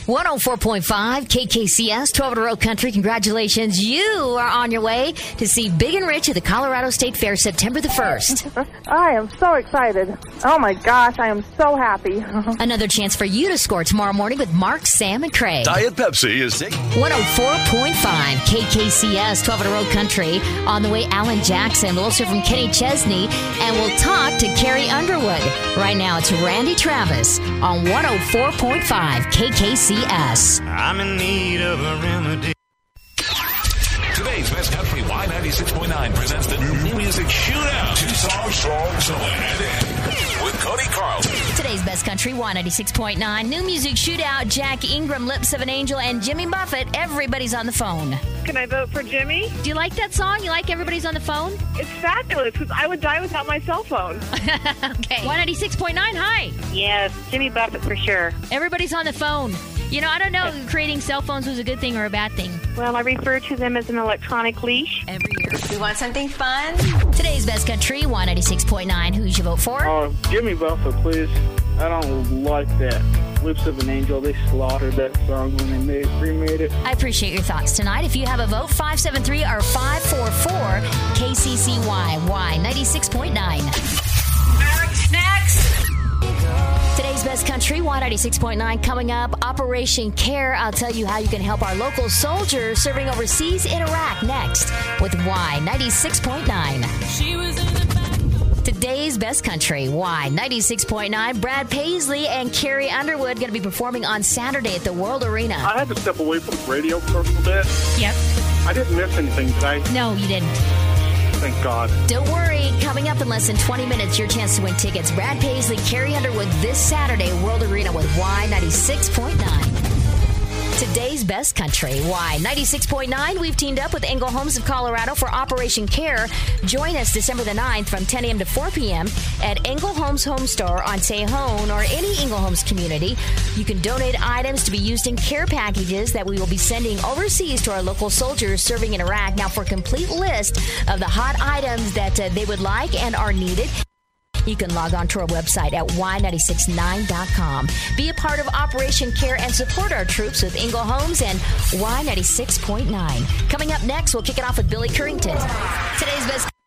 104.5 KKCS, 12 in a row country. Congratulations. You are on your way to see Big and Rich at the Colorado State Fair September the 1st. I am so excited. Oh my gosh, I am so happy. Another chance for you to score tomorrow morning with Mark, Sam, and Craig. Diet Pepsi is 104.5 KKCS, 12 in a row country. On the way, Alan Jackson. We'll also from Kenny Chesney, and we'll talk to Carrie Underwood. Right now, it's Randy Travis on 104.5 KKCS. I'm in need of a remedy. Today's Best Country Y96.9 presents the New Music Shootout. 2 songs, so ahead with Cody Carlson. Today's Best Country Y96.9 New Music Shootout. Jack Ingram, Lips of an Angel, and Jimmy Buffett. Everybody's on the phone. Can I vote for Jimmy? Do you like that song? You like Everybody's on the Phone? It's fabulous because I would die without my cell phone. Okay. Y96.9, hi. Yes, Jimmy Buffett for sure. Everybody's on the phone. You know, I don't know if creating cell phones was a good thing or a bad thing. Well, I refer to them as an electronic leash. Every year. You want something fun? Today's Best Country, Y96.9. Who'd you vote for? Jimmy Buffett, please. I don't like that. Lips of an Angel, they slaughtered that song when they remade it. I appreciate your thoughts tonight. If you have a vote, 573 or 544 KCCY, Y96.9. Next. Today's Best Country, Y96.9, coming up. Operation Care. I'll tell you how you can help our local soldiers serving overseas in Iraq next with Y96.9. Today's Best Country, Y96.9. Brad Paisley and Carrie Underwood going to be performing on Saturday at the World Arena. I had to step away from radio for a little bit. Yep. I didn't miss anything, did I? No, you didn't. Thank God. Don't worry. Coming up in less than 20 minutes, your chance to win tickets. Brad Paisley, Carrie Underwood this Saturday, World Arena with Y96.9. Today's Best Country, Y96.9. We've teamed up with Engel Homes of Colorado for Operation Care. Join us December the 9th from 10 a.m. to 4 p.m. at Engel Homes Home Store on Tejon or any Engel Homes community. You can donate items to be used in care packages that we will be sending overseas to our local soldiers serving in Iraq. Now, for a complete list of the hot items that they would like and are needed, you can log on to our website at Y969.com. Be a part of Operation Care and support our troops with Engel Homes and Y96.9. Coming up next, we'll kick it off with Billy Currington. Today's Best